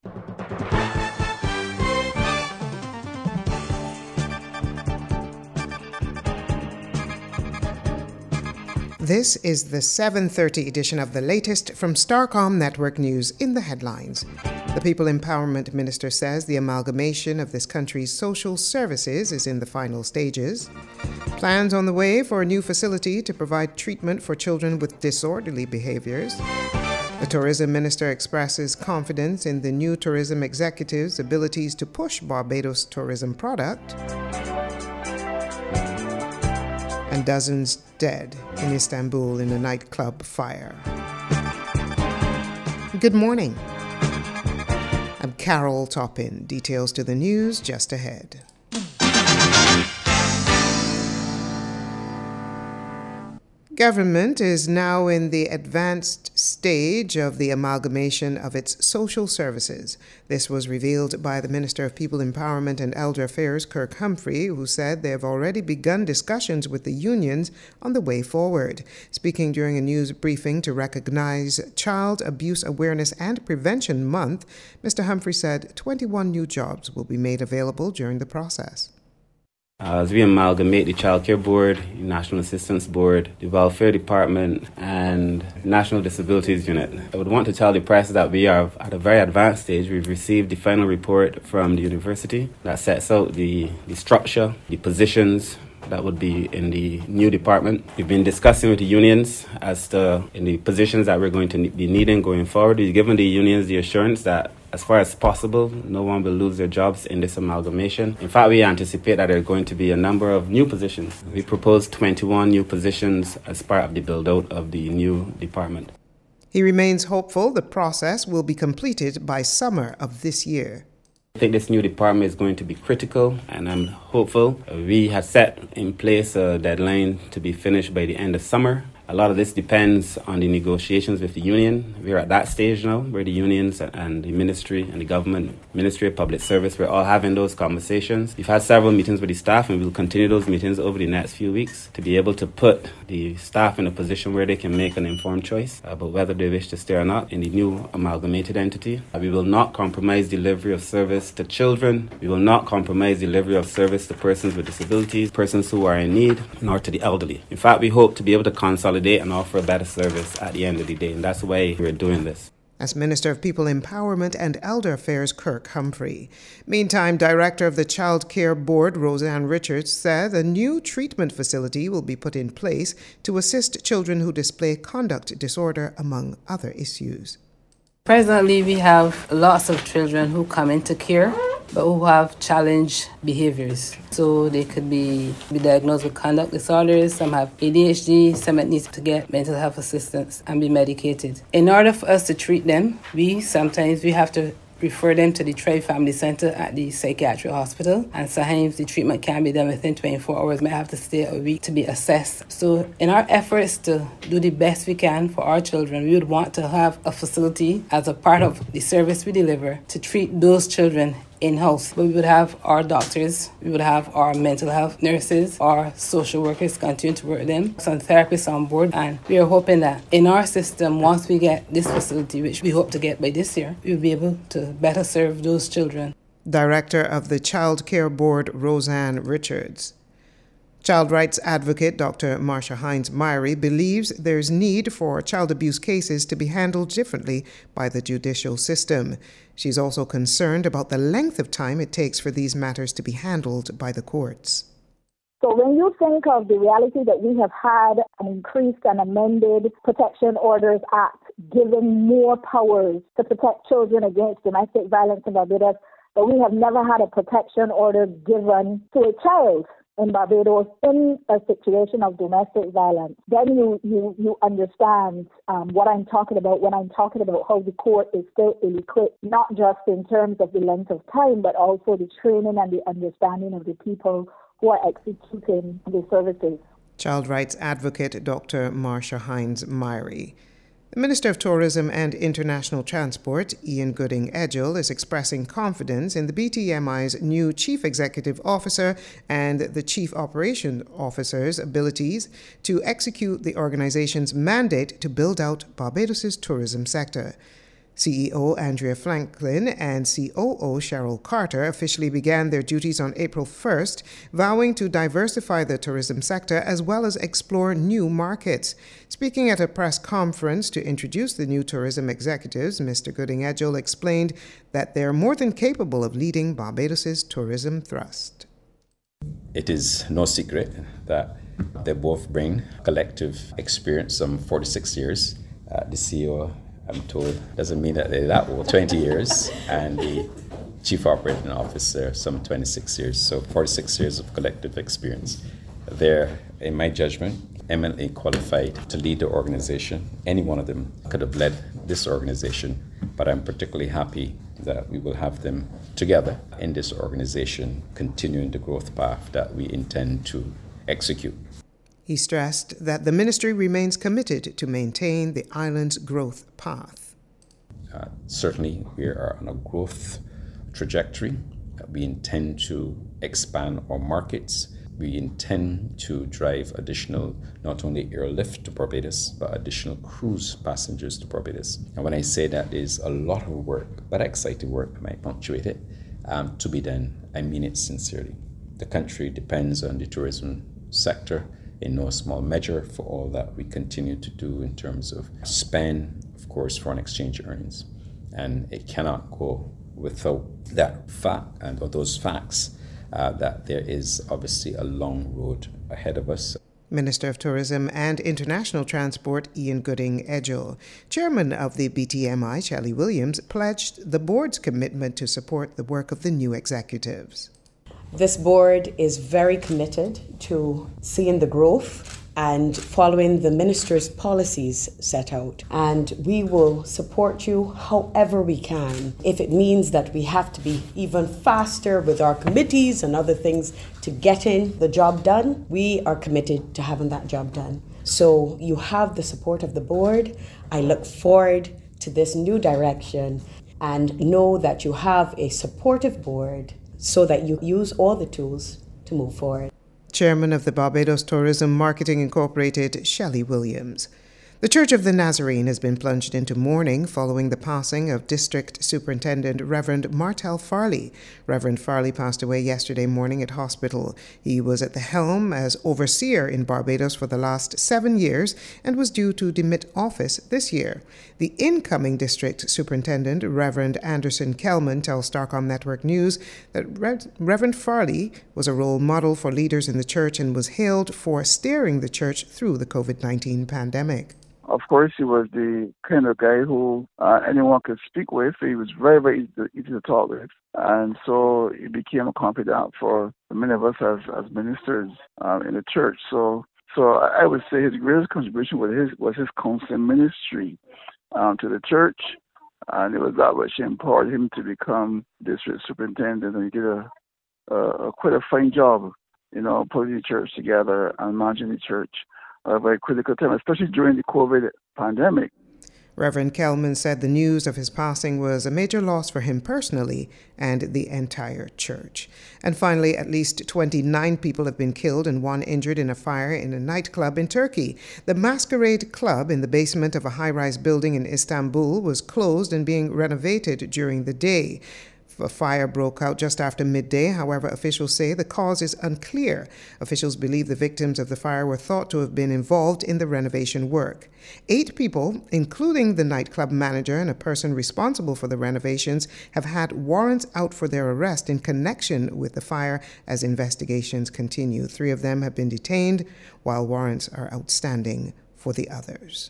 This is the 7:30 edition of the latest from Starcom Network News in the headlines. The People Empowerment Minister says the amalgamation of this country's social services is in the final stages. Plans on the way for a new facility to provide treatment for children with disorderly behaviors. The Tourism Minister expresses confidence in the new tourism executive's abilities to push Barbados' tourism product. And dozens dead in Istanbul in a nightclub fire. Good morning. I'm Carol Toppin. Details to the news just ahead. Government is now in the advanced stage of the amalgamation of its social services. This was revealed by the Minister of People Empowerment and Elder Affairs, Kirk Humphrey, who said they have already begun discussions with the unions on the way forward. Speaking during a news briefing to recognize Child Abuse Awareness and Prevention Month, Mr. Humphrey said 21 new jobs will be made available during the process. As we amalgamate the Child Care Board, the National Assistance Board, the Welfare Department, and National Disabilities Unit, I would want to tell the press that we are at a very advanced stage. We've received the final report from the university that sets out the structure, the positions that would be in the new department. We've been discussing with the unions as to in the positions that we're going to be needing going forward. We've given the unions the assurance that as far as possible, no one will lose their jobs in this amalgamation. In fact, we anticipate that there are going to be a number of new positions. We propose 21 new positions as part of the build-out of the new department. He remains hopeful the process will be completed by summer of this year. I think this new department is going to be critical, and I'm hopeful. We have set in place a deadline to be finished by the end of summer. A lot of this depends on the negotiations with the union. We're at that stage now where the unions and the ministry and the government, Ministry of Public Service, we're all having those conversations. We've had several meetings with the staff, and we'll continue those meetings over the next few weeks to be able to put the staff in a position where they can make an informed choice about whether they wish to stay or not in the new amalgamated entity. We will not compromise delivery of service to children. We will not compromise delivery of service to persons with disabilities, persons who are in need, nor to the elderly. In fact, we hope to be able to consolidate and offer a better service at the end of the day, and that's why we're doing this. As Minister of People Empowerment and Elder Affairs, Kirk Humphrey. Meantime, Director of the Child Care Board, Roseanne Richards, said a new treatment facility will be put in place to assist children who display conduct disorder, among other issues. Presently, we have lots of children who come into care but who have challenged behaviors. So they could be diagnosed with conduct disorders, some have ADHD, some that need to get mental health assistance and be medicated. In order for us to treat them, we have to refer them to the Tribe Family Center at the psychiatric hospital, and sometimes the treatment can be done within 24 hours, may have to stay a week to be assessed. So in our efforts to do the best we can for our children, we would want to have a facility as a part of the service we deliver to treat those children in-house. But we would have our doctors, we would have our mental health nurses, our social workers continue to work with them, some therapists on board, and we are hoping that in our system, once we get this facility, which we hope to get by this year, we'll be able to better serve those children. Director of the Child Care Board, Roseanne Richards. Child rights advocate Dr. Marsha Hines-Myrie believes there's need for child abuse cases to be handled differently by the judicial system. She's also concerned about the length of time it takes for these matters to be handled by the courts. So when you think of the reality that we have had an increased and amended Protection Orders Act, giving more powers to protect children against domestic violence in Barbados, but we have never had a protection order given to a child in Barbados in a situation of domestic violence, then you understand what I'm talking about when I'm talking about how the court is still ill-equipped, not just in terms of the length of time, but also the training and the understanding of the people who are executing the services. Child rights advocate Dr. Marsha Hines-Myrie. The Minister of Tourism and International Transport, Ian Gooding-Edgell, is expressing confidence in the BTMI's new Chief Executive Officer and the Chief Operation Officer's abilities to execute the organization's mandate to build out Barbados' tourism sector. CEO Andrea Franklin and COO Cheryl Carter officially began their duties on April 1st, vowing to diversify the tourism sector as well as explore new markets. Speaking at a press conference to introduce the new tourism executives, Mr. Gooding-Edgell explained that they are more than capable of leading Barbados' tourism thrust. It is no secret that they both bring collective experience, some 46 years. The CEO, I'm told, doesn't mean that they're that old, 20 years, and the Chief Operating Officer, some 26 years, so 46 years of collective experience. They're, in my judgment, eminently qualified to lead the organization. Any one of them could have led this organization, but I'm particularly happy that we will have them together in this organization, continuing the growth path that we intend to execute. He stressed that the ministry remains committed to maintain the island's growth path. Certainly, we are on a growth trajectory. We intend to expand our markets. We intend to drive additional, not only airlift to Barbados, but additional cruise passengers to Barbados. And when I say that, there's a lot of work, but exciting work, I might punctuate it, to be done. I mean it sincerely. The country depends on the tourism sector in no small measure for all that we continue to do in terms of spend, of course, foreign exchange earnings. And it cannot go without that fact and or those facts that there is obviously a long road ahead of us. Minister of Tourism and International Transport Ian Gooding-Edgell. Chairman of the BTMI, Shelley Williams, pledged the board's commitment to support the work of the new executives. This board is very committed to seeing the growth and following the minister's policies set out. And we will support you however we can. If it means that we have to be even faster with our committees and other things to getting the job done, we are committed to having that job done. So you have the support of the board. I look forward to this new direction and know that you have a supportive board so that you use all the tools to move forward. Chairman of the Barbados Tourism Marketing Incorporated, Shelley Williams. The Church of the Nazarene has been plunged into mourning following the passing of District Superintendent Reverend Martel Farley. Reverend Farley passed away yesterday morning at hospital. He was at the helm as overseer in Barbados for the last 7 years and was due to demit office this year. The incoming District Superintendent, Reverend Anderson Kelman, tells Starcom Network News that Reverend Farley was a role model for leaders in the church and was hailed for steering the church through the COVID-19 pandemic. Of course, he was the kind of guy who anyone could speak with. He was very, very easy to talk with. And so he became a confidant for many of us as ministers in the church. So I would say his greatest contribution was his counseling ministry to the church. And it was that which empowered him to become district superintendent. And he did quite a fine job, putting the church together and managing the church. A very critical time, especially during the COVID pandemic. Reverend Kelman said the news of his passing was a major loss for him personally and the entire church. And finally, at least 29 people have been killed and 1 injured in a fire in a nightclub in Turkey. The Masquerade Club in the basement of a high-rise building in Istanbul was closed and being renovated during the day. A fire broke out just after midday. However, officials say the cause is unclear. Officials believe the victims of the fire were thought to have been involved in the renovation work. 8 people, including the nightclub manager and a person responsible for the renovations, have had warrants out for their arrest in connection with the fire as investigations continue. 3 of them have been detained, while warrants are outstanding for the others.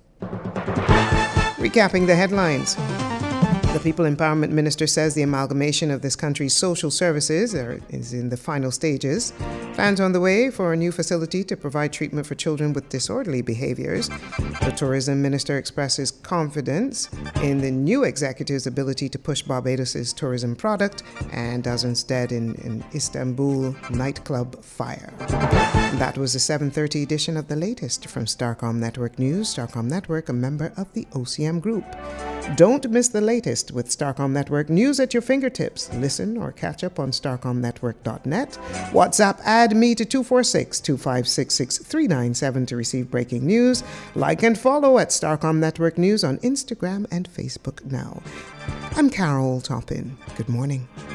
Recapping the headlines. The People Empowerment Minister says the amalgamation of this country's social services is in the final stages. Plans on the way for a new facility to provide treatment for children with disorderly behaviors. The Tourism Minister expresses confidence in the new executive's ability to push Barbados' tourism product and dozens dead in Istanbul nightclub fire. That was the 7:30 edition of The Latest from Starcom Network News. Starcom Network, a member of the OCM Group. Don't miss The Latest with Starcom Network news at your fingertips. Listen or catch up on StarcomNetwork.net. WhatsApp add Add me to 246-256-6397 to receive breaking news. Like and follow at Starcom Network News on Instagram and Facebook now. I'm Carol Toppin. Good morning.